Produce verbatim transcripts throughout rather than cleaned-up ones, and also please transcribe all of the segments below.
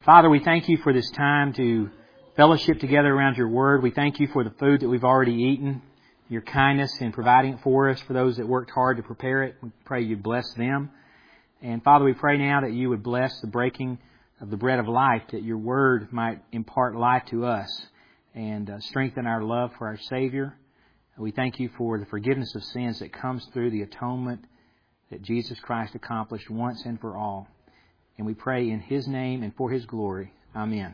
Father, we thank you for this time to fellowship together around your Word. We thank you for the food that we've already eaten, your kindness in providing it for us, for those that worked hard to prepare it. We pray you bless them. And Father, we pray now that you would bless the breaking of the bread of life, that your Word might impart life to us and uh, strengthen our love for our Savior. We thank you for the forgiveness of sins that comes through the atonement that Jesus Christ accomplished once and for all. And we pray in His name and for His glory. Amen.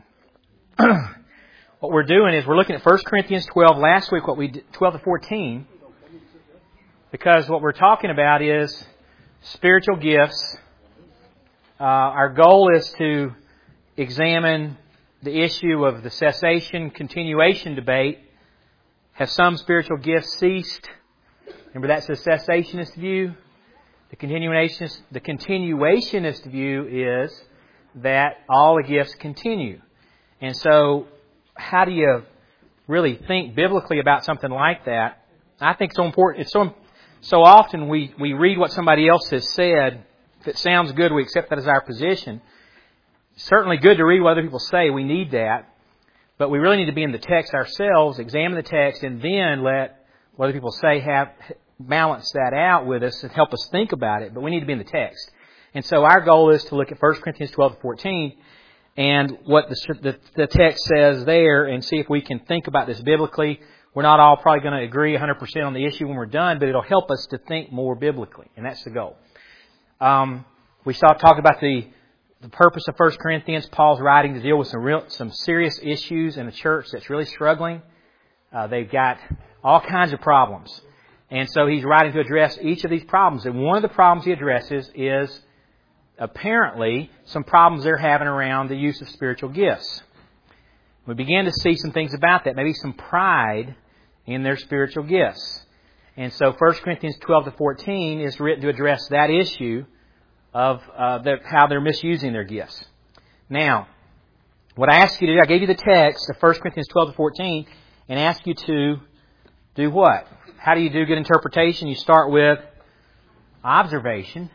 What we're doing is we're looking at First Corinthians twelve. Last week, what we did, twelve to fourteen, because what we're talking about is spiritual gifts. Uh, our goal is to examine the issue of the cessation continuation debate. Have some spiritual gifts ceased? Remember, that's the cessationist view. The continuationist, the continuationist view is that all the gifts continue. And so, how do you really think biblically about something like that? I think it's so important. It's so so often we, we read what somebody else has said. If it sounds good, we accept that as our position. It's certainly good to read what other people say. We need that. But we really need to be in the text ourselves, examine the text, and then let what other people say have balance that out with us and help us think about it. But we need to be in the text. And so our goal is to look at First Corinthians twelve to fourteen and what the, the, the text says there and see if we can think about this biblically. We're not all probably going to agree one hundred percent on the issue when we're done, but it'll help us to think more biblically. And that's the goal. Um, we saw talk about the, the purpose of First Corinthians. Paul's writing to deal with some real, some serious issues in a church that's really struggling. Uh, they've got all kinds of problems. And so he's writing to address each of these problems. And one of the problems he addresses is apparently some problems they're having around the use of spiritual gifts. We begin to see some things about that, maybe some pride in their spiritual gifts. And so First Corinthians twelve to fourteen is written to address that issue of uh, the, how they're misusing their gifts. Now, what I asked you to do, I gave you the text of First Corinthians twelve to fourteen and asked you to do what? How do you do good interpretation? You start with observation.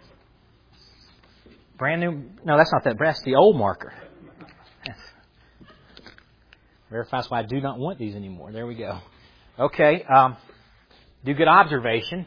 Brand new. No, that's not that. That's the old marker. Verifies why I do not want these anymore. There we go. Okay. Um, do good observation.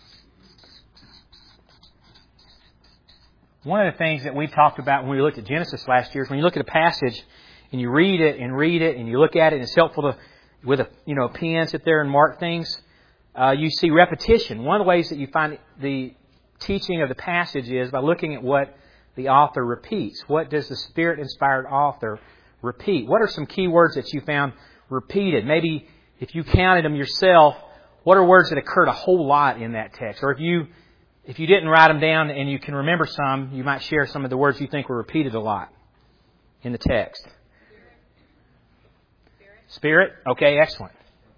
One of the things that we talked about when we looked at Genesis last year is when you look at a passage and you read it and read it and you look at it, and it's helpful to, with a you know a pen, sit there and mark things. Uh, you see repetition. One of the ways that you find the teaching of the passage is by looking at what the author repeats. What does the Spirit-inspired author repeat? What are some key words that you found repeated? Maybe if you counted them yourself, what are words that occurred a whole lot in that text? Or if you if you didn't write them down and you can remember some, you might share some of the words you think were repeated a lot in the text. Spirit. Spirit? Okay, excellent.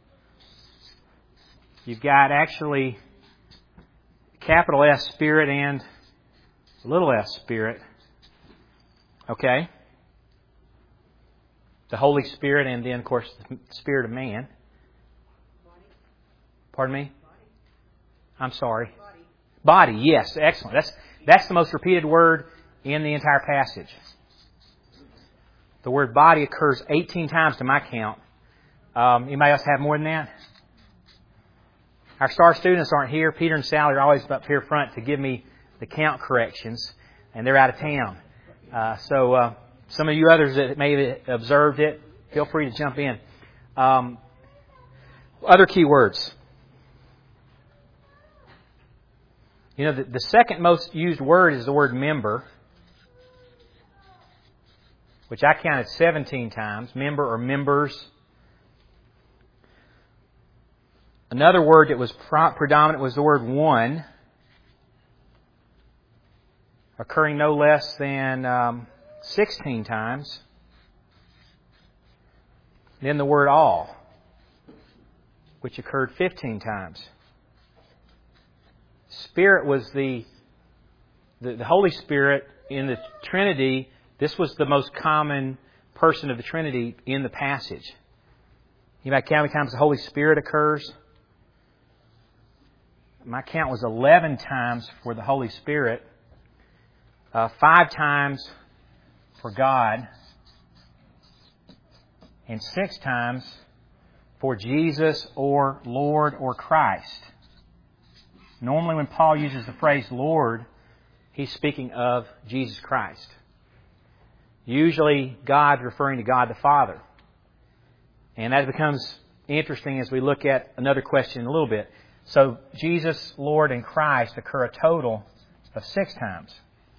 You've got actually capital S Spirit and little s Spirit. Okay. The Holy Spirit and then, of course, the Spirit of man. Pardon me? I'm sorry. Body, yes, excellent. That's that's the most repeated word in the entire passage. The word body occurs eighteen times to my count. Um, anybody else have more than that? Our star students aren't here. Peter and Sally are always up here front to give me the count corrections, and they're out of town. Uh, so uh, some of you others that may have observed it, feel free to jump in. Um, other key words. You know, the, the second most used word is the word member, which I counted seventeen times. Member or members. Another word that was predominant was the word one, occurring no less than um, sixteen times. Then the word all, which occurred fifteen times. Spirit was the, the the Holy Spirit in the Trinity. This was the most common person of the Trinity in the passage. You might count how many times the Holy Spirit occurs. My count was eleven times for the Holy Spirit, uh, five times for God, and six times for Jesus or Lord or Christ. Normally when Paul uses the phrase Lord, he's speaking of Jesus Christ. Usually God referring to God the Father. And that becomes interesting as we look at another question in a little bit. So Jesus, Lord, and Christ occur a total of six times.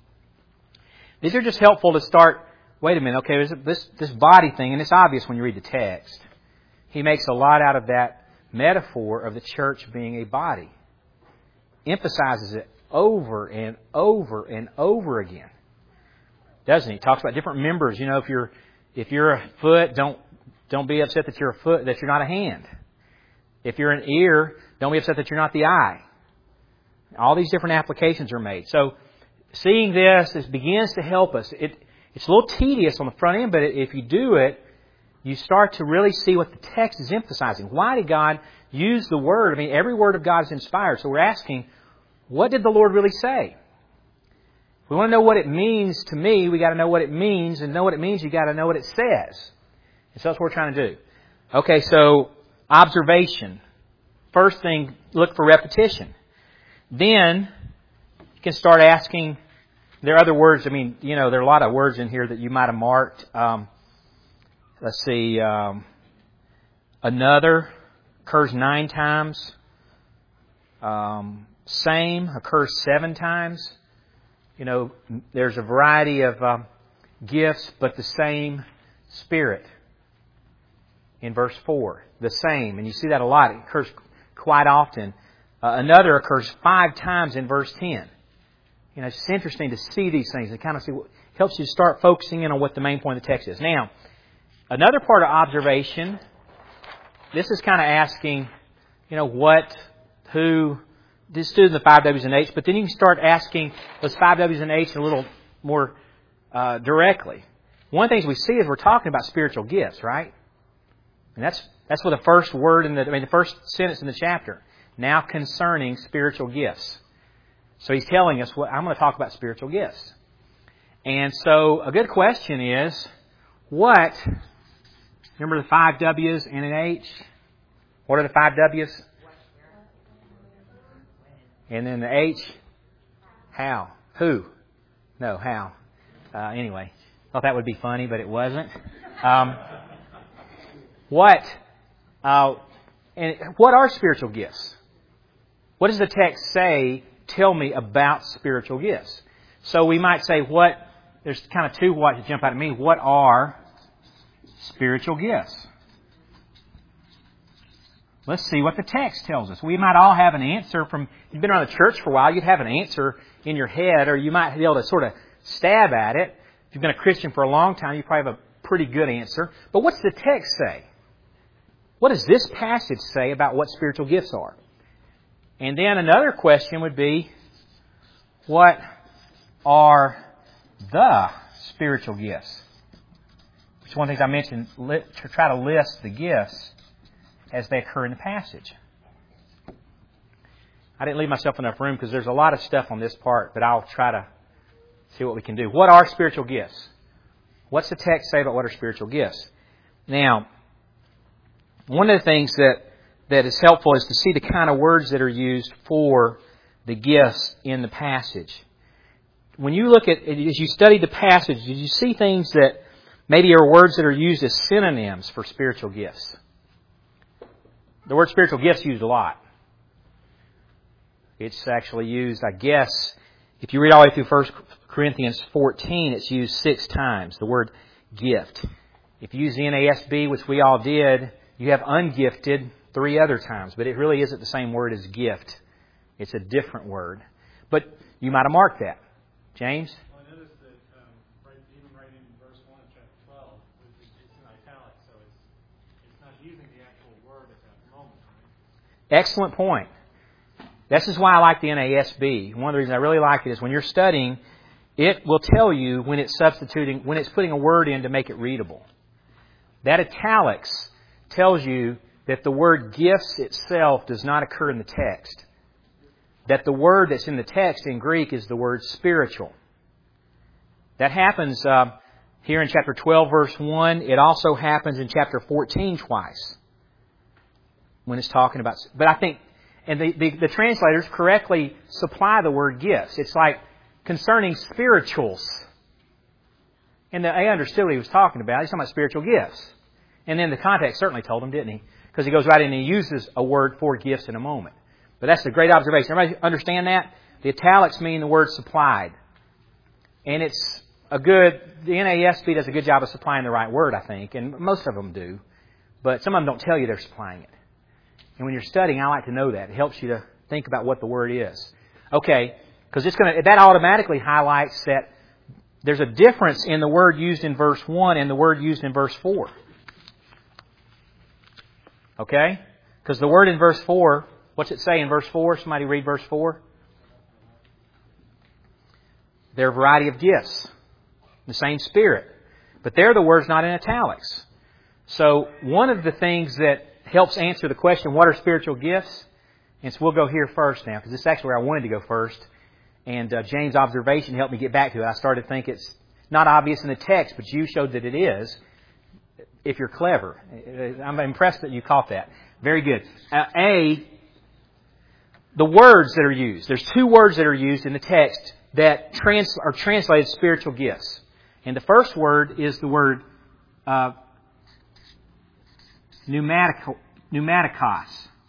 These are just helpful to start, wait a minute, okay, this, this body thing, and it's obvious when you read the text. He makes a lot out of that metaphor of the church being a body. Emphasizes it over and over and over again. Doesn't he? He talks about different members. You know, if you're if you're a foot, don't don't be upset that you're a foot, that you're not a hand. If you're an ear, don't be upset that you're not the eye. All these different applications are made. So seeing this, this begins to help us. It it's a little tedious on the front end, but if you do it, you start to really see what the text is emphasizing. Why did God use the Word? I mean, every word of God is inspired. So we're asking, what did the Lord really say? If we want to know what it means to me, we got to know what it means. And to know what it means, you got to know what it says. And so that's what we're trying to do. Okay, so observation. First thing, look for repetition. Then you can start asking. There are other words. I mean, you know, there are a lot of words in here that you might have marked. Um, let's see. Um, another occurs nine times. Um, same occurs seven times. You know, there's a variety of um, gifts, but the same Spirit. In verse four, the same. And you see that a lot. It occurs quite often. Uh, another occurs five times in verse ten. You know, it's just interesting to see these things and kind of see what helps you start focusing in on what the main point of the text is. Now, another part of observation, this is kind of asking, you know, what, who, just do the five W's and H's, but then you can start asking those five W's and H's a little more uh, directly. One of the things we see is we're talking about spiritual gifts, right? And that's that's what the first word in the I mean the first sentence in the chapter. Now concerning spiritual gifts. So he's telling us what I'm going to talk about spiritual gifts. And so a good question is, what? Remember the five W's and an H? What are the five W's? And then the H? How? Who? No, how? Uh, anyway, thought that would be funny, but it wasn't. Um, what? Uh, and what are spiritual gifts? What does the text say? Tell me about spiritual gifts. So we might say, what? There's kind of two what that jump out at me. What are spiritual gifts? Let's see what the text tells us. We might all have an answer from, if you've been around the church for a while, you'd have an answer in your head, or you might be able to sort of stab at it. If you've been a Christian for a long time, you probably have a pretty good answer. But what's the text say? What does this passage say about what spiritual gifts are? And then another question would be, what are the spiritual gifts? Which is one of the things I mentioned, to try to list the gifts as they occur in the passage. I didn't leave myself enough room because there's a lot of stuff on this part, but I'll try to see what we can do. What are spiritual gifts? What's the text say about what are spiritual gifts? Now, one of the things that, that is helpful is to see the kind of words that are used for the gifts in the passage. When you look at, as you study the passage, did you see things that maybe are words that are used as synonyms for spiritual gifts? The word spiritual gifts is used a lot. It's actually used, I guess, if you read all the way through First Corinthians fourteen, it's used six times, the word gift. If you use the N A S B, which we all did, you have ungifted three other times, but it really isn't the same word as gift. It's a different word. But you might have marked that. James? Well, I noticed that um, right, even right in verse one of chapter twelve, it's, it's in italics, so it's, it's not using the actual word at that moment. Right? Excellent point. This is why I like the N A S B. One of the reasons I really like it is when you're studying, it will tell you when it's substituting, when it's putting a word in to make it readable. That italics tells you that the word gifts itself does not occur in the text. That the word that's in the text in Greek is the word spiritual. That happens uh, here in chapter twelve, verse one. It also happens in chapter fourteen twice when it's talking about... But I think... And the, the, the translators correctly supply the word gifts. It's like concerning spirituals. And they understood what he was talking about. He's talking about spiritual gifts. And then the context certainly told him, didn't he? Because he goes right in and he uses a word for gifts in a moment. But that's a great observation. Everybody understand that? The italics mean the word supplied. And it's a good... The N A S B does a good job of supplying the right word, I think. And most of them do. But some of them don't tell you they're supplying it. And when you're studying, I like to know that. It helps you to think about what the word is. Okay, because it's going to that automatically highlights that there's a difference in the word used in verse one and the word used in verse four. Okay? Because the word in verse four, what's it say in verse four? Somebody read verse four. There are a variety of gifts. The same Spirit. But there the word's not in italics. So one of the things that helps answer the question, what are spiritual gifts? And so we'll go here first now, because this is actually where I wanted to go first. And uh, James' observation helped me get back to it. I started to think it's not obvious in the text, but you showed that it is, if you're clever. I'm impressed that you caught that. Very good. Uh, A, the words that are used. There's two words that are used in the text that trans- are translated spiritual gifts. And the first word is the word... Uh, Pneumatico, pneumatikos.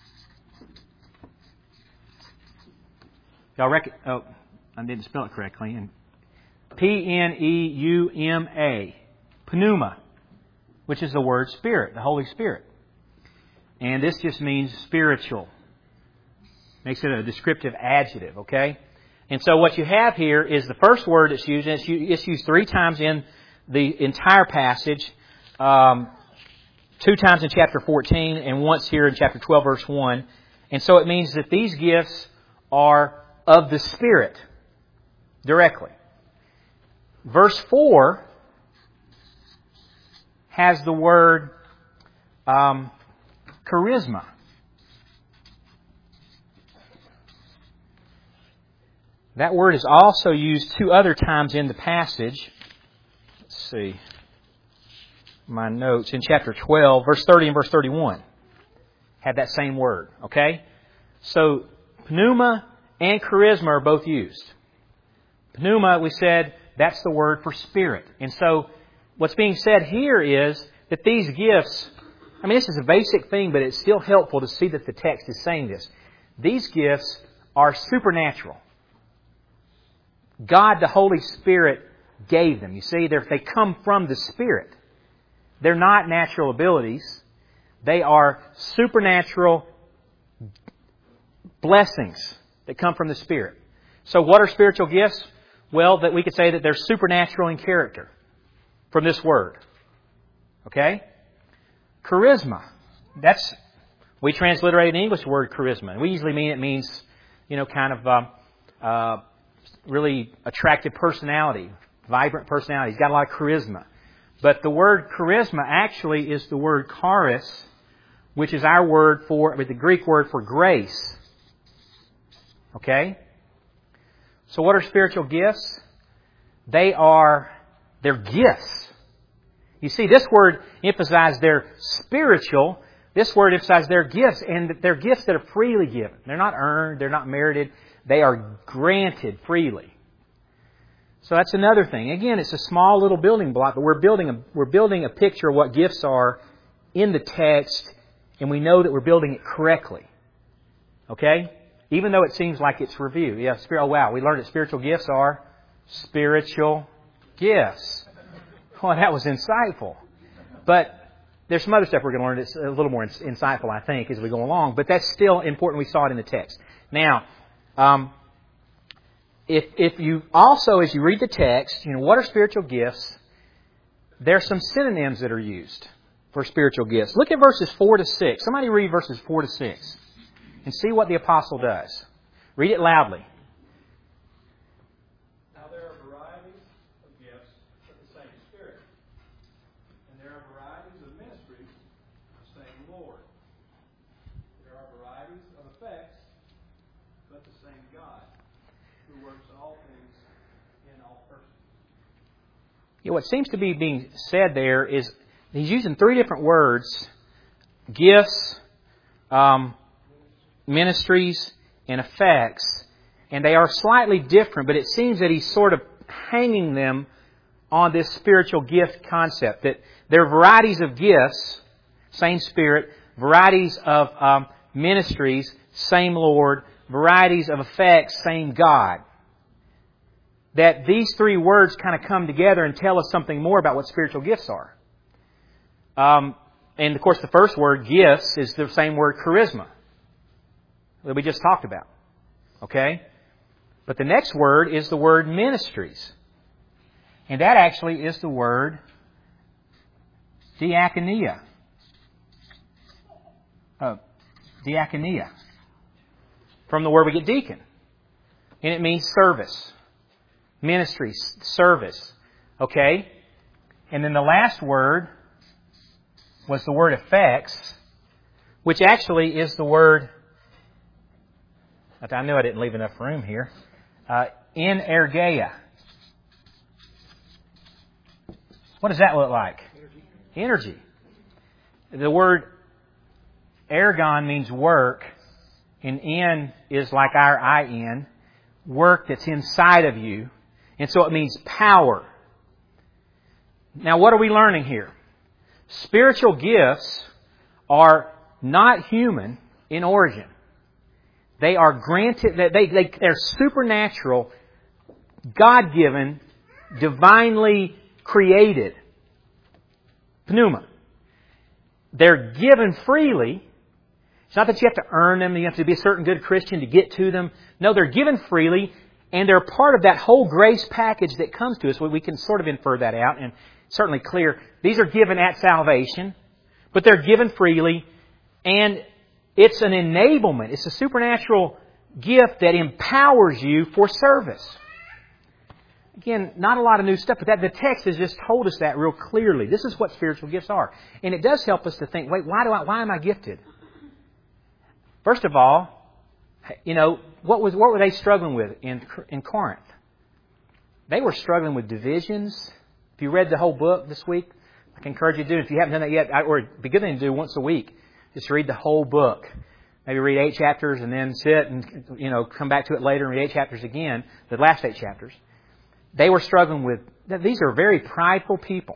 Y'all reckon? Oh, I didn't spell it correctly. And P N E U M A, pneuma, which is the word Spirit, the Holy Spirit. And this just means spiritual. Makes it a descriptive adjective. Okay. And so what you have here is the first word that's used. And it's used three times in the entire passage. Um, Two times in chapter fourteen and once here in chapter twelve, verse one. And so it means that these gifts are of the Spirit directly. Verse four has the word um, charisma. That word is also used two other times in the passage. Let's see. My notes in chapter twelve, verse thirty and verse thirty-one had that same word. Okay? So, pneuma and charisma are both used. Pneuma, we said, that's the word for spirit. And so, what's being said here is that these gifts, I mean, this is a basic thing, but it's still helpful to see that the text is saying this. These gifts are supernatural. God, the Holy Spirit, gave them. You see, they come from the Spirit. They're not natural abilities. They are supernatural blessings that come from the Spirit. So what are spiritual gifts? Well, that we could say that they're supernatural in character from this word. Okay? Charisma. That's, we transliterate an English word charisma. And we usually mean it means, you know, kind of uh, uh, really attractive personality, vibrant personality. He's got a lot of charisma. But the word charisma actually is the word charis, which is our word for, with the Greek word for grace. Okay? So what are spiritual gifts? They are, they're gifts. You see, this word emphasizes they're spiritual. This word emphasizes they're gifts, and they're gifts that are freely given. They're not earned, they're not merited. They are granted freely. So that's another thing. Again, it's a small little building block, but we're building a we're building a picture of what gifts are in the text, and we know that we're building it correctly. Okay? Even though it seems like it's review. Yeah, spirit, oh wow, we learned that spiritual gifts are spiritual gifts. Well, that was insightful. But there's some other stuff we're going to learn that's a little more insightful, I think, as we go along. But that's still important. We saw it in the text. Now, um, if if you also, as you read the text, you know, what are spiritual gifts? There are some synonyms that are used for spiritual gifts. Look at verses four to six. Somebody read verses four to six and see what the apostle does. Read it loudly. Now there are varieties of gifts, but the same Spirit. And there are varieties of ministries, the same Lord. There are varieties of effects, but the same God, who works all things in all persons. You know, what seems to be being said there is he's using three different words: gifts, um, ministries, and effects. And they are slightly different, but it seems that he's sort of hanging them on this spiritual gift concept. That there are varieties of gifts, same Spirit, varieties of um, ministries, same Lord, varieties of effects, same God. That these three words kind of come together and tell us something more about what spiritual gifts are. Um, and of course the first word, gifts, is the same word charisma that we just talked about. Okay? But the next word is the word ministries. And that actually is the word diakonia. Uh, diakonia. From the word we get deacon. And it means service. Ministry, service. Okay? And then the last word was the word effects, which actually is the word, I knew I didn't leave enough room here, uh, energeia. What does that look like? Energy. Energy. The word ergon means work, and en is like our in, work that's inside of you. And so it means power. Now what are we learning here? Spiritual gifts are not human in origin. They are granted, they, they, they're supernatural, God-given, divinely created. Pneuma. They're given freely. It's not that you have to earn them, you have to be a certain good Christian to get to them. No, they're given freely, and they're part of that whole grace package that comes to us. We can sort of infer that out, and it's certainly clear. These are given at salvation, but they're given freely, and it's an enablement. It's a supernatural gift that empowers you for service. Again, not a lot of new stuff, but that the text has just told us that real clearly. This is what spiritual gifts are. And it does help us to think, wait, why do I, why am I gifted? First of all, you know, what was what were they struggling with in in Corinth? They were struggling with divisions. If you read the whole book this week, I can encourage you to do it. If you haven't done that yet, or beginning to do once a week, just read the whole book. Maybe read eight chapters and then sit and, you know, come back to it later and read eight chapters again, the last eight chapters. They were struggling with, these are very prideful people.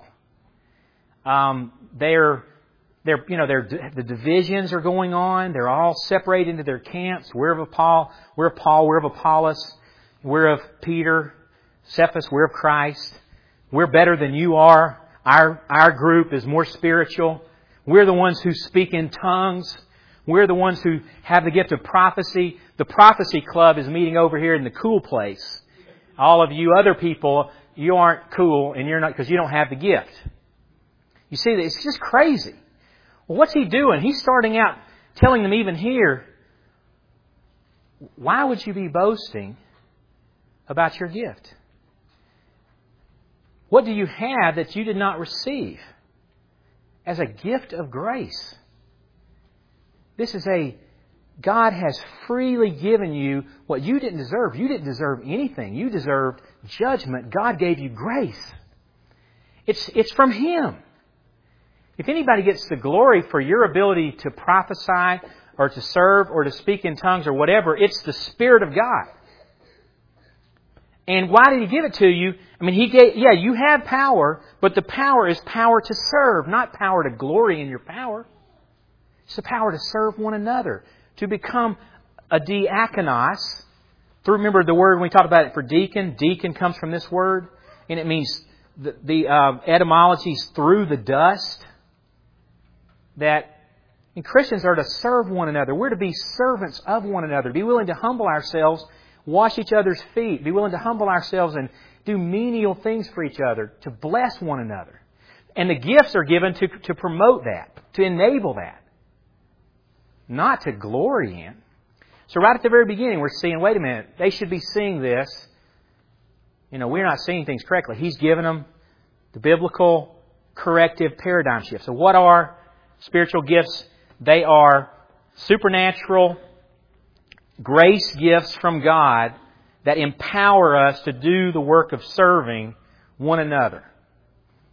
Um, they're, they're, you know, they're, the divisions are going on. They're all separated into their camps. We're of Paul, we're of Paul, we're of Apollos, we're of Peter, Cephas, we're of Christ. We're better than you are. Our, our group is more spiritual. We're the ones who speak in tongues. We're the ones who have the gift of prophecy. The prophecy club is meeting over here in the cool place. All of you other people, you aren't cool and you're not, because you don't have the gift. You see, it's just crazy. Well, what's he doing? He's starting out telling them even here, why would you be boasting about your gift? What do you have that you did not receive as a gift of grace? This is a, God has freely given you what you didn't deserve. You didn't deserve anything. You deserved judgment. God gave you grace. It's, it's from Him. If anybody gets the glory for your ability to prophesy or to serve or to speak in tongues or whatever, it's the Spirit of God. And why did He give it to you? I mean, He gave, yeah, you have power, but the power is power to serve, not power to glory in your power. It's the power to serve one another, to become a diakonos. Remember the word when we talked about it for deacon? Deacon comes from this word, and it means the, the uh, etymology is through the dust. That and Christians are to serve one another. We're to be servants of one another. Be willing to humble ourselves, wash each other's feet. Be willing to humble ourselves and do menial things for each other, to bless one another. And the gifts are given to, to promote that, to enable that. Not to glory in. So right at the very beginning, we're seeing, wait a minute, they should be seeing this. You know, we're not seeing things correctly. He's given them the biblical corrective paradigm shift. So what are spiritual gifts? They are supernatural grace gifts from God that empower us to do the work of serving one another.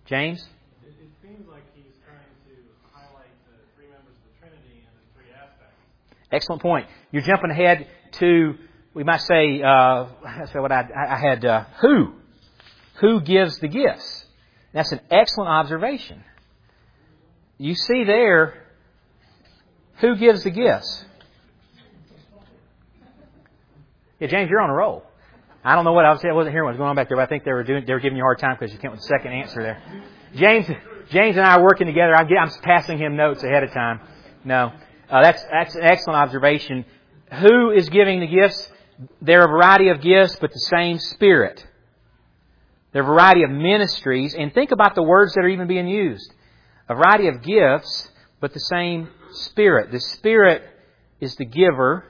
James? It, it seems like he's trying to highlight the three members of the Trinity and the three aspects. Excellent point. You're jumping ahead to, we might say, uh, that's what I, I had, uh, who? Who gives the gifts? That's an excellent observation. You see there, who gives the gifts? Yeah, James, you're on a roll. I don't know what I was. I wasn't hearing what was going on back there, but I think they were doing. They were giving you a hard time because you came with the second answer there. James, James and I are working together. I'm, I'm passing him notes ahead of time. No, uh, that's that's an excellent observation. Who is giving the gifts? There are a variety of gifts, but the same Spirit. There are a variety of ministries, and think about the words that are even being used. A variety of gifts, but the same Spirit. The Spirit is the giver.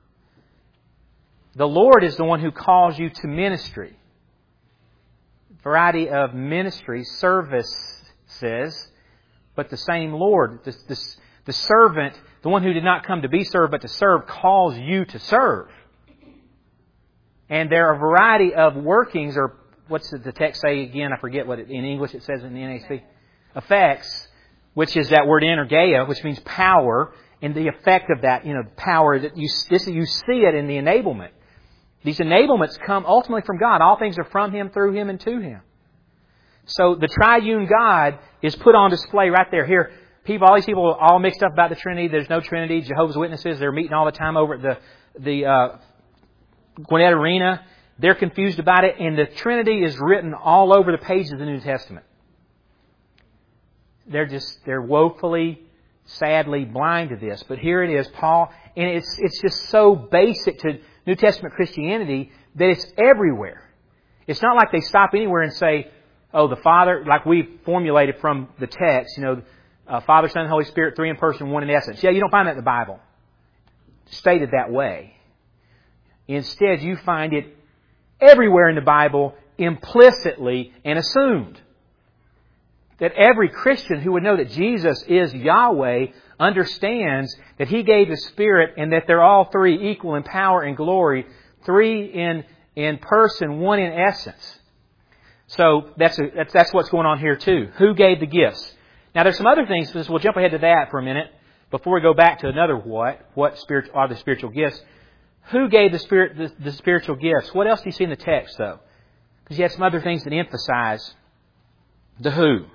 The Lord is the one who calls you to ministry. Variety of ministry, services, but the same Lord. The, the, the servant, the one who did not come to be served, but to serve, calls you to serve. And there are a variety of workings, or what's the text say again? I forget what it, in English it says in the N A S B. Effects, which is that word energeia, which means power, and the effect of that, you know, power that you this you see it in the enablement. These enablements come ultimately from God. All things are from Him, through Him, and to Him. So the triune God is put on display right there. Here, people, all these people are all mixed up about the Trinity. There's no Trinity. Jehovah's Witnesses, they're meeting all the time over at the the uh, Gwinnett Arena. They're confused about it, and the Trinity is written all over the pages of the New Testament. They're just they're woefully, sadly blind to this. But here it is, Paul, and it's it's just so basic to New Testament Christianity that it's everywhere. It's not like they stop anywhere and say, oh, the Father, like we formulated from the text, you know, uh, Father, Son, and Holy Spirit, three in person, one in essence. Yeah, you don't find that in the Bible stated that way. Instead, you find it everywhere in the Bible implicitly and assumed. That every Christian who would know that Jesus is Yahweh understands that He gave the Spirit and that they're all three equal in power and glory, three in in person, one in essence. So that's a, that's that's what's going on here too. Who gave the gifts? Now there's some other things. We'll jump ahead to that for a minute before we go back to another what. What spirit are the spiritual gifts? Who gave the spirit the, the spiritual gifts? What else do you see in the text though? Because you have some other things that emphasize the who.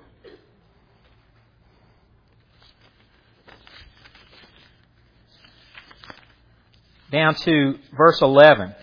Down to verse eleven.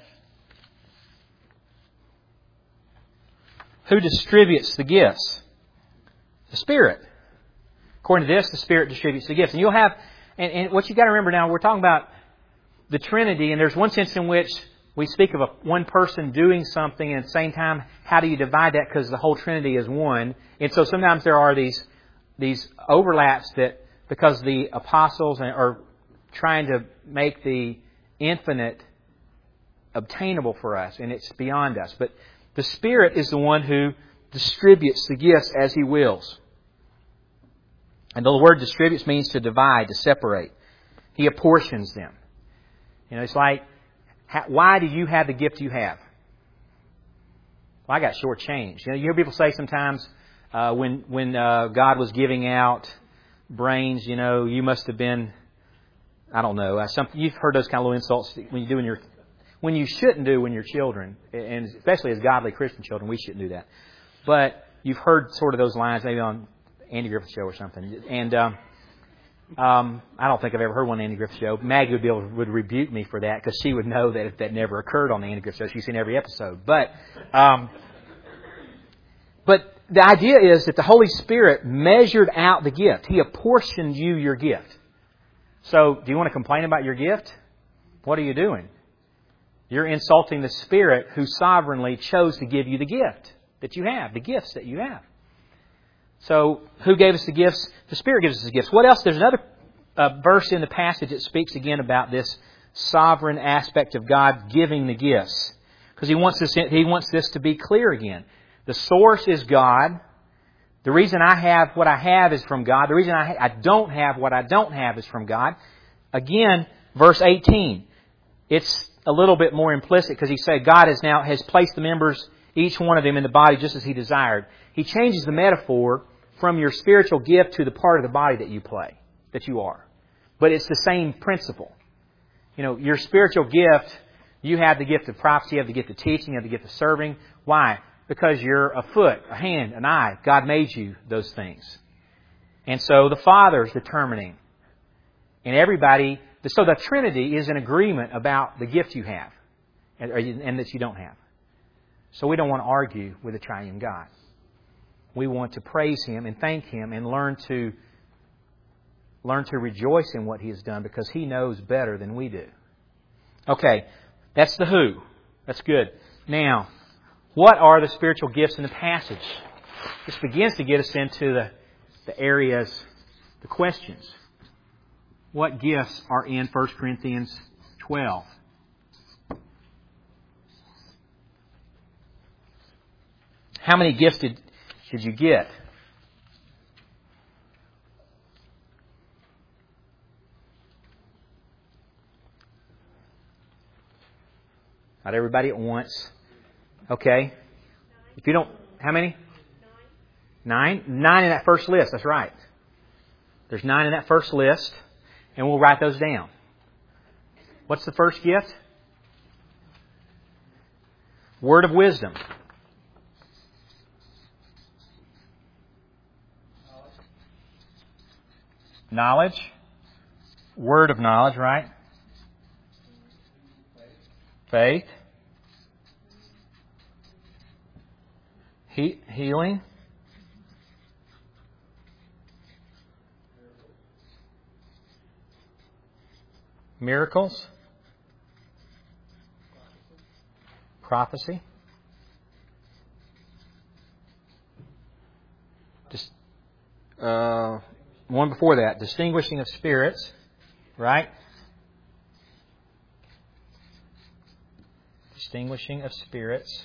Who distributes the gifts? The Spirit. According to this, the Spirit distributes the gifts. And you'll have, and, and what you got to remember now, we're talking about the Trinity, and there's one sense in which we speak of a, one person doing something, and at the same time, how do you divide that? Because the whole Trinity is one. And so sometimes there are these these overlaps that, because the apostles are trying to make the infinite obtainable for us, and it's beyond us. But the Spirit is the one who distributes the gifts as He wills. And the word distributes means to divide, to separate. He apportions them. You know, it's like, why do you have the gift you have? Well, I got shortchanged. You know, you hear people say sometimes uh, when when uh, God was giving out brains, you know, you must have been, I don't know, uh, some, you've heard those kind of little insults when you do when you're, when you shouldn't do when you're children, and especially as godly Christian children, we shouldn't do that. But you've heard sort of those lines maybe on Andy Griffith's show or something. And um, um, I don't think I've ever heard one on Andy Griffith's show. Maggie would be able, would rebuke me for that because she would know that if that never occurred on the Andy Griffith show. She's seen every episode. But um, but the idea is that the Holy Spirit measured out the gift. He apportioned you your gift. So, do you want to complain about your gift? What are you doing? You're insulting the Spirit who sovereignly chose to give you the gift that you have, the gifts that you have. So, who gave us the gifts? The Spirit gives us the gifts. What else? There's another uh, verse in the passage that speaks again about this sovereign aspect of God giving the gifts. Because He wants this, He wants this to be clear again. The source is God. The reason I have what I have is from God. The reason I, I don't have what I don't have is from God. Again, verse eighteen. It's a little bit more implicit because he said God has now has placed the members each one of them in the body just as He desired. He changes the metaphor from your spiritual gift to the part of the body that you play, that you are. But it's the same principle. You know, your spiritual gift, you have the gift of prophecy, you have the gift of teaching, you have the gift of serving. Why? Because you're a foot, a hand, an eye. God made you those things. And so the Father's determining. And everybody, so the Trinity is in agreement about the gift you have and, and that you don't have. So we don't want to argue with the triune God. We want to praise Him and thank Him and learn to learn to rejoice in what He has done because He knows better than we do. Okay, that's the who. That's good. Now, what are the spiritual gifts in the passage? This begins to get us into the, the areas, the questions. What gifts are in First Corinthians twelve? How many gifts did, did you get? Not everybody at once. Okay. If you don't, how many? Nine. Nine? Nine in that first list. That's right. There's nine in that first list. And we'll write those down. What's the first gift? Word of wisdom. Knowledge. Word of knowledge, right? Faith. He- healing. Miracles. Prophecy. Just, uh, one before that, distinguishing of spirits, right? Distinguishing of spirits.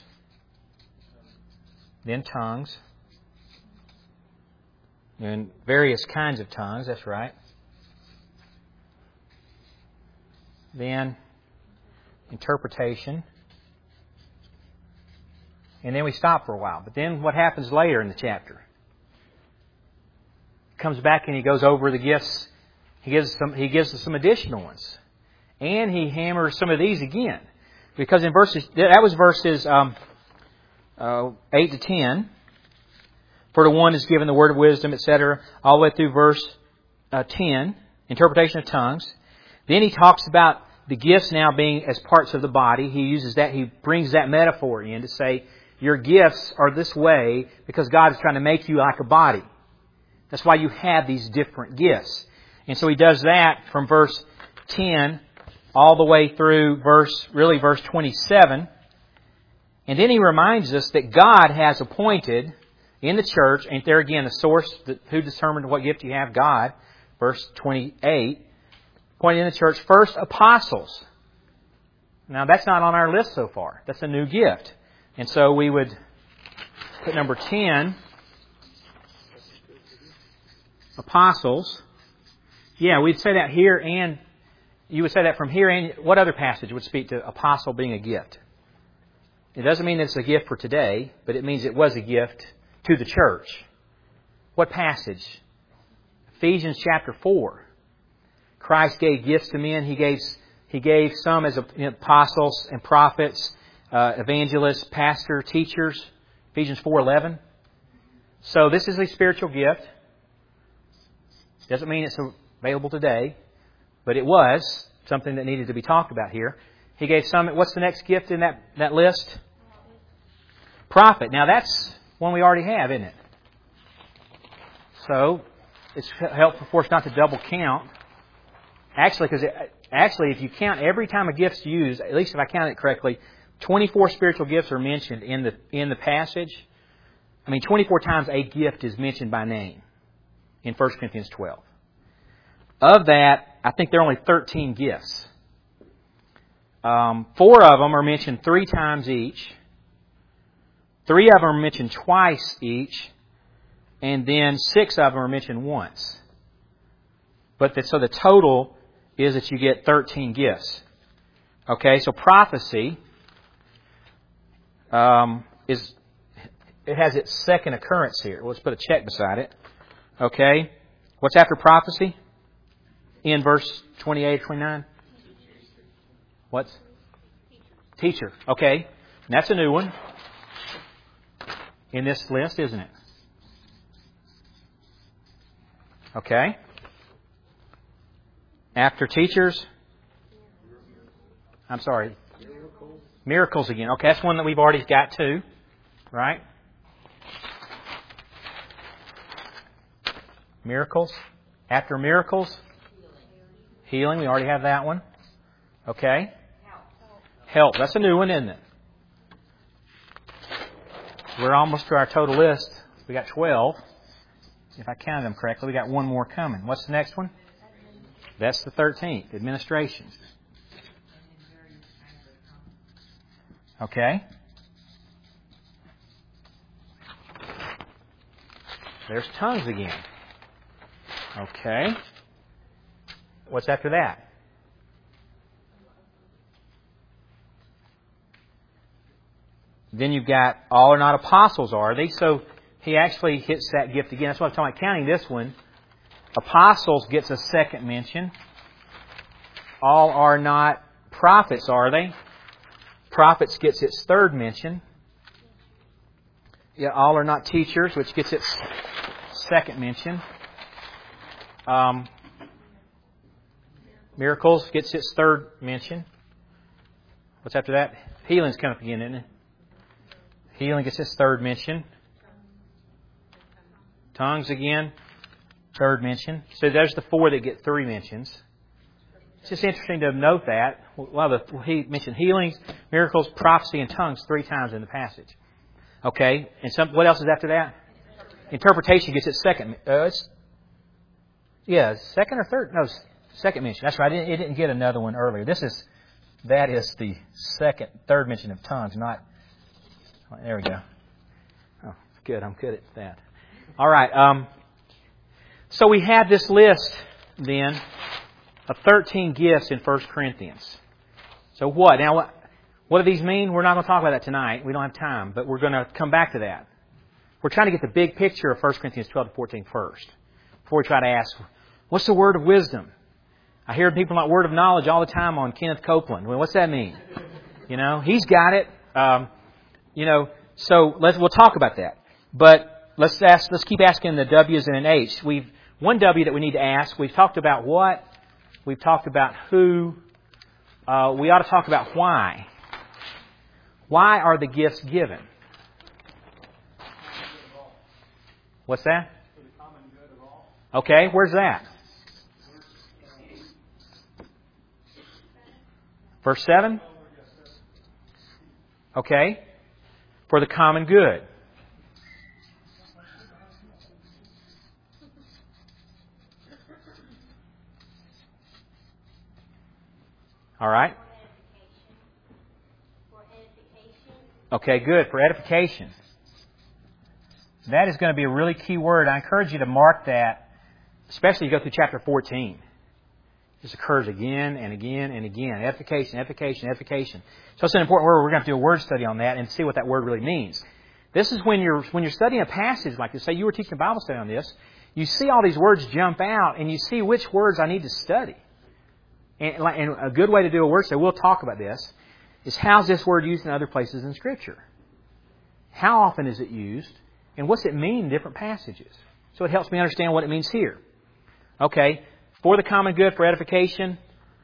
Then tongues. And various kinds of tongues, that's right. Then interpretation. And then we stop for a while. But then what happens later in the chapter? Comes back and he goes over the gifts. He gives some. He gives us some additional ones, and he hammers some of these again, because in verses that was verses um, uh, eight to ten. For to one is given the word of wisdom, et cetera, all the way through verse uh, ten, interpretation of tongues. Then he talks about the gifts now being as parts of the body. He uses that. He brings that metaphor in to say your gifts are this way because God is trying to make you like a body. That's why you have these different gifts. And so he does that from verse ten all the way through verse, really verse twenty-seven. And then he reminds us that God has appointed in the church, and there again, the source, who determined what gift you have? God. Verse twenty-eight. Appointed in the church, first apostles. Now that's not on our list so far. That's a new gift. And so we would put number ten. Apostles. Yeah, we'd say that here, and you would say that from here, and what other passage would speak to apostle being a gift? It doesn't mean it's a gift for today, but it means it was a gift to the church. What passage? Ephesians chapter four. Christ gave gifts to men. He gave He gave some as apostles and prophets, uh, evangelists, pastors, teachers. Ephesians four eleven. So this is a spiritual gift. Doesn't mean it's available today, but it was something that needed to be talked about here. He gave some. What's the next gift in that, that list? Prophet. Now that's one we already have, isn't it? So it's helpful for us not to double count. Actually, because actually, if you count every time a gift's used, at least if I count it correctly, twenty-four spiritual gifts are mentioned in the in the passage. I mean, twenty-four times a gift is mentioned by name in First Corinthians twelve. Of that, I think there are only thirteen gifts. Um, four of them are mentioned three times each. Three of them are mentioned twice each. And then six of them are mentioned once. But the, so the total is that you get thirteen gifts. Okay, so prophecy. Um, is, it has its second occurrence here. Let's put a check beside it. Okay. What's after prophecy? In verse twenty-eight, twenty-nine? What's? Teacher. Okay. And that's a new one in this list, isn't it? Okay. After teachers? I'm sorry. Miracles. Miracles again. Okay, that's one that we've already got too. Right? Miracles. After miracles? Healing. We already have that one. Okay. Help. That's a new one, isn't it? We're almost to our total list. We got twelve. If I counted them correctly, we got one more coming. What's the next one? That's the thirteenth. Administration. Okay. There's tongues again. Okay. What's after that? Then you've got all are not apostles, are they? So he actually hits that gift again. That's what I'm talking about. Counting this one. Apostles gets a second mention. All are not prophets, are they? Prophets gets its third mention. Yeah, all are not teachers, which gets its second mention. Um, miracles gets its third mention. What's after that? Healing's coming up again, isn't it? Healing gets its third mention. Tongues again, third mention. So there's the four that get three mentions. It's just interesting to note that. Well, the, he mentioned healings, miracles, prophecy, and tongues three times in the passage. Okay, and some, what else is after that? Interpretation gets its second. Uh, it's, yeah, second or third? No, second mention. That's right. It, it didn't get another one earlier. This is that is the second, third mention of tongues. Not. There we go. Oh, good. I'm good at that. All right. Um, so we have this list then of thirteen gifts in First Corinthians. So what? Now, what, what do these mean? We're not going to talk about that tonight. We don't have time, but we're going to come back to that. We're trying to get the big picture of First Corinthians twelve to fourteen first, before we try to ask, what's the word of wisdom? I hear people like word of knowledge all the time on Kenneth Copeland. Well, what's that mean? You know, he's got it. Um, you know, so let's we'll talk about that. But let's ask. Let's keep asking the W's and an H. We've one W that we need to ask. We've talked about what. We've talked about who. Uh, we ought to talk about why. Why are the gifts given? What's that? Okay, where's that? Verse seven? Okay. For the common good. All right. Okay, good. For edification. That is going to be a really key word. I encourage you to mark that, especially if you go through chapter fourteen. This occurs again and again and again. Edification, edification, edification. So it's an important word. We're going to have to do a word study on that and see what that word really means. This is when you're when you're studying a passage like this. Say you were teaching a Bible study on this. You see all these words jump out, and you see which words I need to study. And, and a good way to do a word study, we'll talk about this, is how's this word used in other places in Scripture? How often is it used? And what's it mean in different passages? So it helps me understand what it means here. Okay. For the common good, for edification.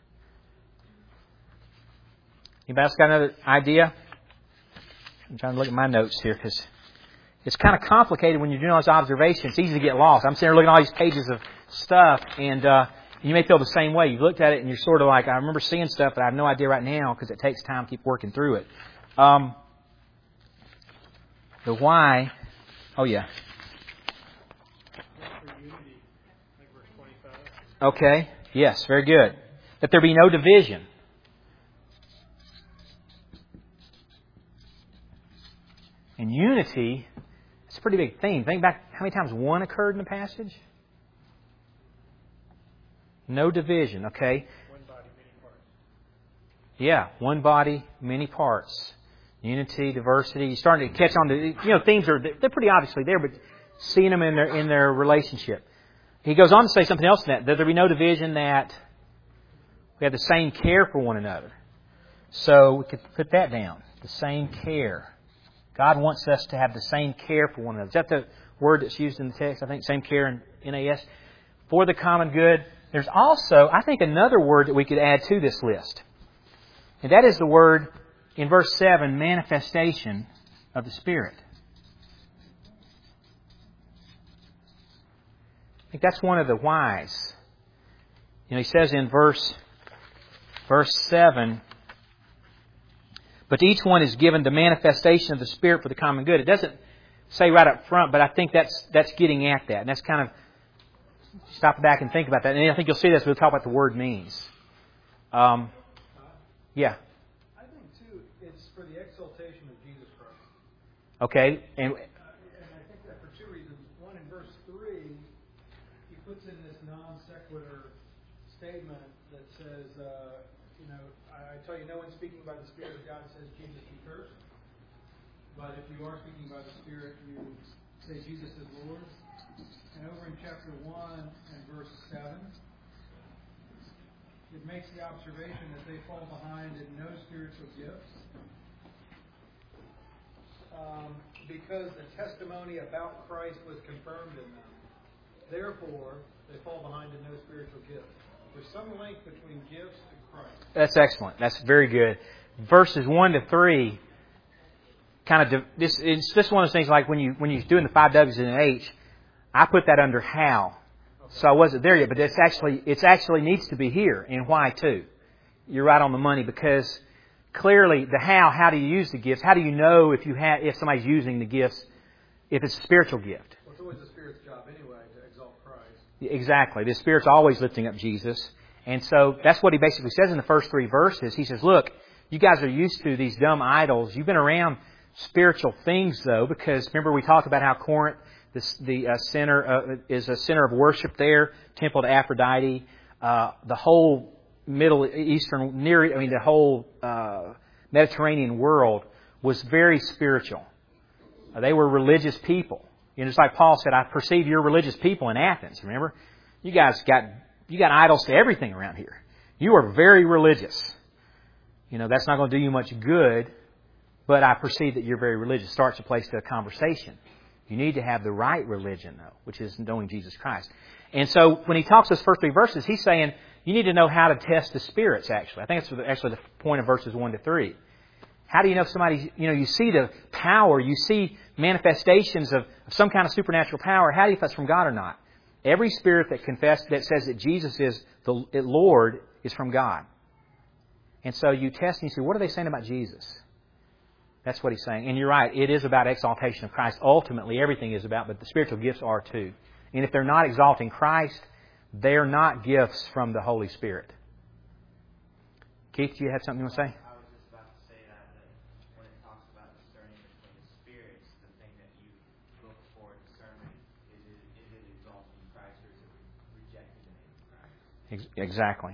Anybody else got another idea? I'm trying to look at my notes here because it's kind of complicated when you're doing all these observations. It's easy to get lost. I'm sitting there looking at all these pages of stuff, and uh, you may feel the same way. You've looked at it and you're sort of like, I remember seeing stuff, but I have no idea right now because it takes time to keep working through it. Um, the why. Oh, yeah. Okay. Yes, very good. That there be no division. And unity, it's a pretty big theme. Think back how many times one occurred in the passage? No division, okay? One body, many parts. Yeah, one body, many parts. Unity, diversity. You're starting to catch on to, you know, themes are, they're pretty obviously there, but seeing them in their, in their relationship. He goes on to say something else in that. That there be no division, that we have the same care for one another. So we could put that down. The same care. God wants us to have the same care for one another. Is that the word that's used in the text? I think same care in N A S. For the common good. There's also, I think, another word that we could add to this list. And that is the word in verse seven, manifestation of the Spirit. I think that's one of the whys. You know, he says in verse verse seven, but each one is given the manifestation of the Spirit for the common good. It doesn't say right up front, but I think that's that's getting at that. And that's kind of, stop back and think about that. And I think you'll see this when we talk about the word means. Um, yeah. I think, too, it's for the exaltation of Jesus Christ. Okay. And, uh, and I think that for two reasons. One, in verse three, he puts in this non sequitur statement that says, uh, you know, I, I tell you, no one speaking by the Spirit of God says Jesus be cursed. But if you are speaking by the Spirit, you say Jesus is Lord. And over in chapter one and verse seven, it makes the observation that they fall behind in no spiritual gifts um, because the testimony about Christ was confirmed in them. Therefore, they fall behind in no spiritual gifts. There's some link between gifts and Christ. That's excellent. That's very good. Verses one to three, kind of this. It's just one of those things like when you when you're doing the five W's and an H. I put that under how, so I wasn't there yet. But it's actually it's actually needs to be here, and why too. You're right on the money, because clearly the how. How do you use the gifts? How do you know if you have if somebody's using the gifts? If it's a spiritual gift. Well, it's always the Spirit's job anyway to exalt Christ. Exactly. The Spirit's always lifting up Jesus. And so that's what he basically says in the first three verses. He says, look, you guys are used to these dumb idols. You've been around spiritual things, though, because remember we talked about how Corinth, the, the uh, center uh, is a center of worship there, temple to Aphrodite. Uh, the whole Middle Eastern, near, I mean, the whole uh, Mediterranean world was very spiritual. Uh, they were religious people. You know, just like Paul said, I perceive you're religious people in Athens. Remember, you guys got you got idols to everything around here. You are very religious. You know, that's not going to do you much good, but I perceive that you're very religious. Starts a place to a conversation. You need to have the right religion, though, which is knowing Jesus Christ. And so when he talks those first three verses, he's saying you need to know how to test the spirits, actually. I think that's actually the point of verses one to three. How do you know if somebody, you know, you see the power, you see manifestations of, of some kind of supernatural power. How do you know if that's from God or not? Every spirit that confess, that says that Jesus is the Lord is from God. And so you test and you see, what are they saying about Jesus? That's what he's saying. And you're right, it is about exaltation of Christ. Ultimately, everything is about, but the spiritual gifts are too. And if they're not exalting Christ, they're not gifts from the Holy Spirit. Keith, do you have something you want to say? I was just about to say that, that when it talks about discerning between the spirits, the thing that you look for discernment, is it, is it exalting Christ or is it rejecting the name of Christ? Exactly.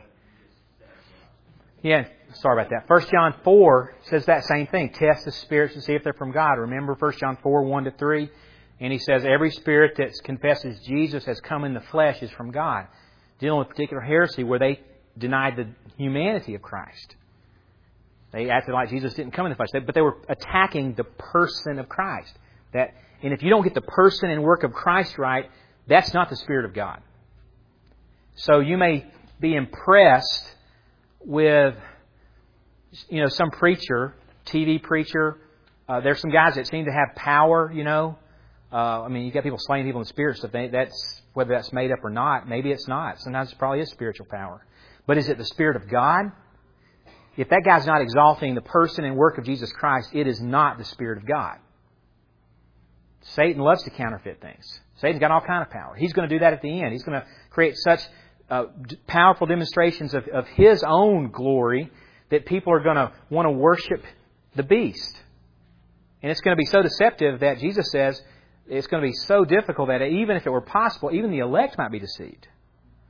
Yeah, sorry about that. First John four says that same thing. Test the spirits to see if they're from God. Remember First John four, one to three? And he says every spirit that confesses Jesus has come in the flesh is from God. Dealing with particular heresy where they denied the humanity of Christ. They acted like Jesus didn't come in the flesh. But they were attacking the person of Christ. That, and if you don't get the person and work of Christ right, that's not the Spirit of God. So you may be impressed with, you know, some preacher, T V preacher. Uh, there's some guys that seem to have power, you know. Uh, I mean, you got people slaying people in the spirit stuff. That's whether that's made up or not. Maybe it's not. Sometimes it probably is spiritual power. But is it the Spirit of God? If that guy's not exalting the person and work of Jesus Christ, it is not the Spirit of God. Satan loves to counterfeit things. Satan's got all kind of power. He's going to do that at the end. He's going to create such uh, powerful demonstrations of, of his own glory that people are going to want to worship the beast. And it's going to be so deceptive that Jesus says it's going to be so difficult that even if it were possible, even the elect might be deceived.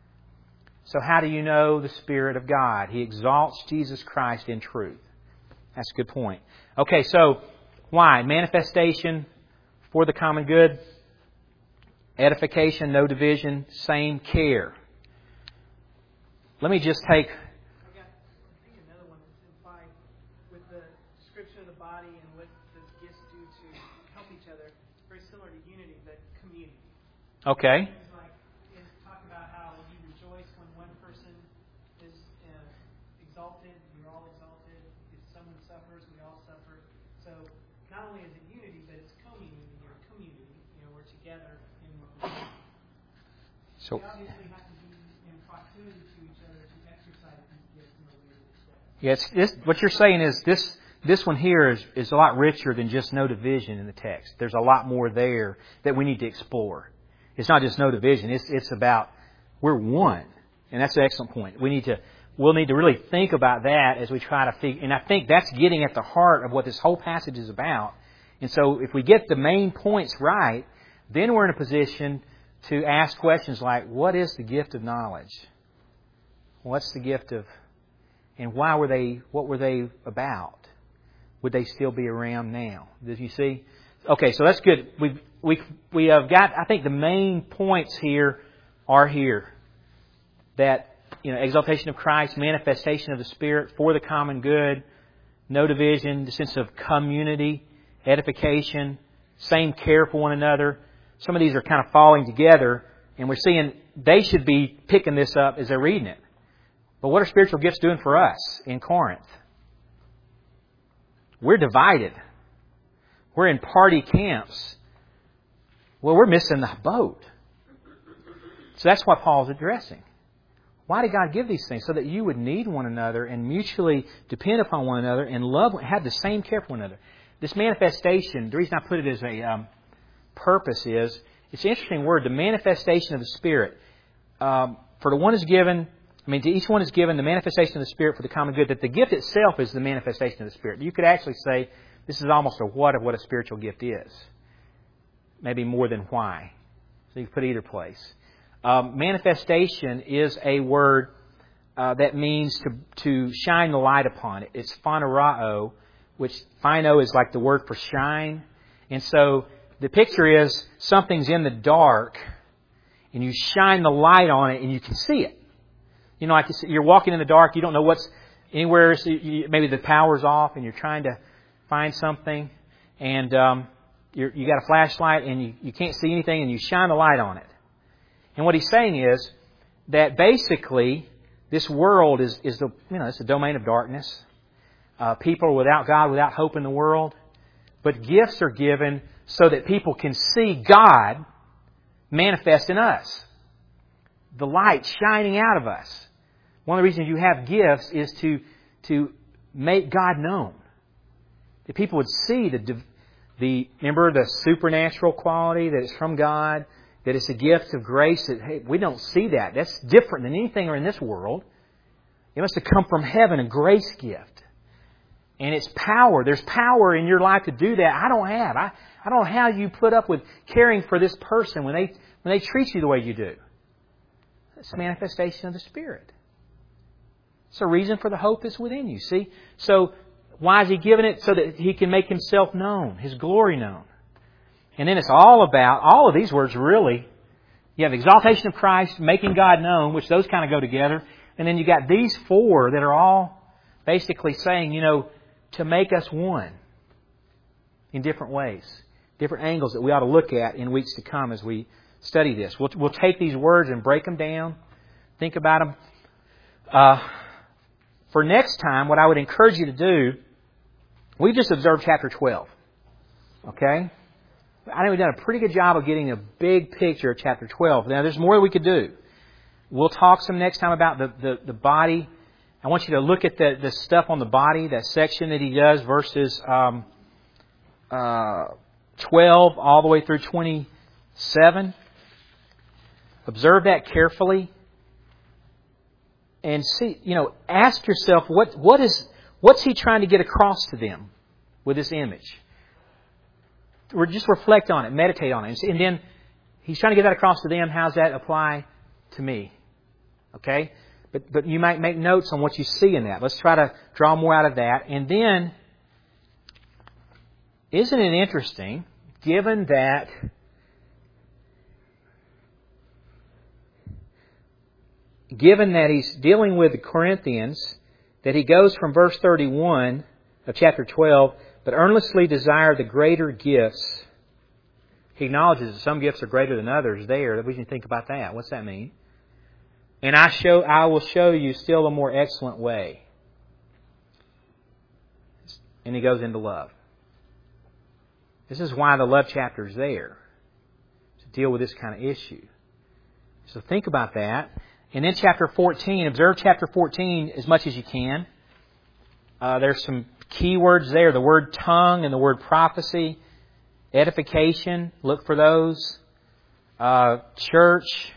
So how do you know the Spirit of God? He exalts Jesus Christ in truth. That's a good point. Okay, so why? Manifestation for the common good. Edification, no division, same care. Let me just take... I got I think another one that's implied with the description of the body and what the gifts do to help each other. Very similar to unity, but community. Okay. It's like it's talk about how you rejoice when one person is uh, exalted, you're all exalted. If someone suffers, we all suffer. So not only is it unity, but it's community or community. You know, we're together in what we do. So, we obviously have to be in proximity to each other to exercise these gifts in the way that it's said. yes, this, what you're saying is this this one here is, is a lot richer than just no division in the text. There's a lot more there that we need to explore. It's not just no division. It's it's about we're one. And that's an excellent point. We need to we'll need to really think about that as we try to figure. And I think that's getting at the heart of what this whole passage is about. And so if we get the main points right, then we're in a position to ask questions like, what is the gift of knowledge? What's the gift of, and why were they, what were they about? Would they still be around now? Did you see? Okay, so that's good. We we we have got, I think the main points here are here. That, you know, exaltation of Christ, manifestation of the Spirit for the common good, no division, the sense of community, edification, same care for one another. Some of these are kind of falling together, and we're seeing they should be picking this up as they're reading it. But what are spiritual gifts doing for us in Corinth? We're divided. We're in party camps. Well, we're missing the boat. So that's what Paul's addressing. Why did God give these things? So that you would need one another and mutually depend upon one another and love, have the same care for one another. This manifestation, the reason I put it as a um, purpose is, it's an interesting word, the manifestation of the Spirit. Um, for the one is given, I mean, to each one is given the manifestation of the Spirit for the common good, that the gift itself is the manifestation of the Spirit. You could actually say this is almost a what of what a spiritual gift is. Maybe more than why. So you can put either place. Um, manifestation is a word uh, that means to to shine the light upon it. It's phanerao, which phino is like the word for shine. And so the picture is something's in the dark and you shine the light on it and you can see it. You know, like you're walking in the dark, you don't know what's anywhere. So you, maybe the power's off and you're trying to find something, and um, you're, you got a flashlight and you, you can't see anything, and you shine the light on it. And what he's saying is that basically this world is, is the you know it's a domain of darkness. Uh, people are without God, without hope in the world. But gifts are given so that people can see God manifest in us. The light shining out of us. One of the reasons you have gifts is to to make God known. That people would see the the remember the supernatural quality that is from God, that it's a gift of grace. That hey, we don't see that. That's different than anything in this world. It must have come from heaven, a grace gift, and it's power. There's power in your life to do that. I don't have. I I don't know how you put up with caring for this person when they when they treat you the way you do. It's a manifestation of the Spirit. It's a reason for the hope that's within you. See? So, why is He giving it? So that He can make Himself known, His glory known. And then it's all about, all of these words really, you have exaltation of Christ, making God known, which those kind of go together. And then you got these four that are all basically saying, you know, to make us one in different ways, different angles that we ought to look at in weeks to come as we study this. We'll, we'll take these words and break them down, think about them. Uh, for next time, what I would encourage you to do, we've just observed chapter twelve. Okay? I think we've done a pretty good job of getting a big picture of chapter twelve. Now, there's more we could do. We'll talk some next time about the, the, the body. I want you to look at the, the stuff on the body, that section that he does, verses um, uh, twelve all the way through twenty-seven. Observe that carefully. And see, you know, ask yourself, what what is what's he trying to get across to them with this image? Or just reflect on it, meditate on it. And then he's trying to get that across to them. How does that apply to me? Okay? But but you might make notes on what you see in that. Let's try to draw more out of that. And then isn't it interesting, given that given that he's dealing with the Corinthians, that he goes from verse thirty-one of chapter twelve, but earnestly desire the greater gifts. He acknowledges that some gifts are greater than others there. We can think about that. What's that mean? And I show, I will show you still a more excellent way. And he goes into love. This is why the love chapter is there, to deal with this kind of issue. So think about that. And then chapter fourteen, observe chapter fourteen as much as you can. Uh, there's some key words there, the word tongue and the word prophecy, edification, look for those, uh, church,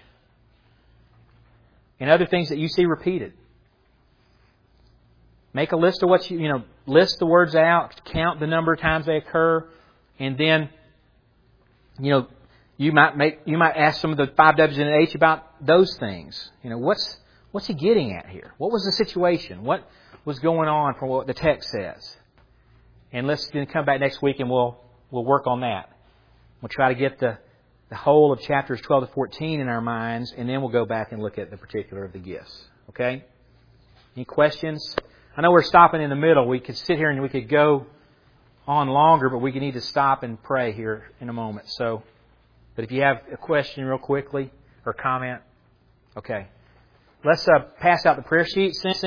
and other things that you see repeated. Make a list of what you, you know, list the words out, count the number of times they occur, and then, you know, you might make, you might ask some of the five W's and H about those things. You know, what's, what's he getting at here? What was the situation? What was going on from what the text says? And let's then come back next week and we'll, we'll work on that. We'll try to get the, the whole of chapters twelve to fourteen in our minds, and then we'll go back and look at the particular of the gifts. Okay? Any questions? I know we're stopping in the middle. We could sit here and we could go on longer, but we need to stop and pray here in a moment. So, but if you have a question real quickly or comment, okay. Let's uh, pass out the prayer sheets.